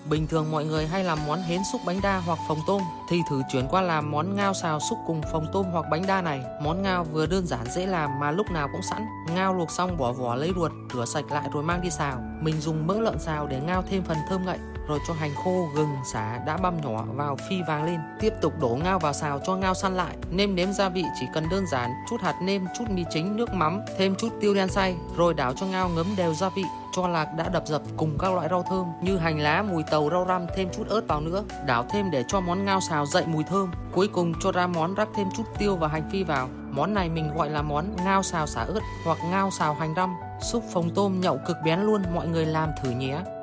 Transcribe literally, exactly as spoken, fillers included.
Bình thường mọi người hay làm món hến xúc bánh đa hoặc phồng tôm, thì thử chuyển qua làm món ngao xào xúc cùng phồng tôm hoặc bánh đa này. Món ngao vừa đơn giản dễ làm mà lúc nào cũng sẵn. Ngao luộc xong bỏ vỏ lấy ruột, rửa sạch lại rồi mang đi xào. Mình dùng mỡ lợn xào để ngao thêm phần thơm ngậy, rồi cho hành khô, gừng, sả đã băm nhỏ vào phi vàng lên. Tiếp tục đổ ngao vào xào cho ngao săn lại. Nêm nếm gia vị chỉ cần đơn giản, chút hạt nêm, chút mì chính, nước mắm, thêm chút tiêu đen xay, rồi đảo cho ngao ngấm đều gia vị. Cho lạc đã đập dập cùng các loại rau thơm như hành lá, mùi tàu, rau răm, thêm chút ớt vào nữa. Đảo thêm để cho món ngao xào dậy mùi thơm. Cuối cùng cho ra món rắc thêm chút tiêu và hành phi vào. Món này mình gọi là món ngao xào xả ớt hoặc ngao xào hành răm. Xúc phồng tôm nhậu cực bén luôn, mọi người làm thử nhé.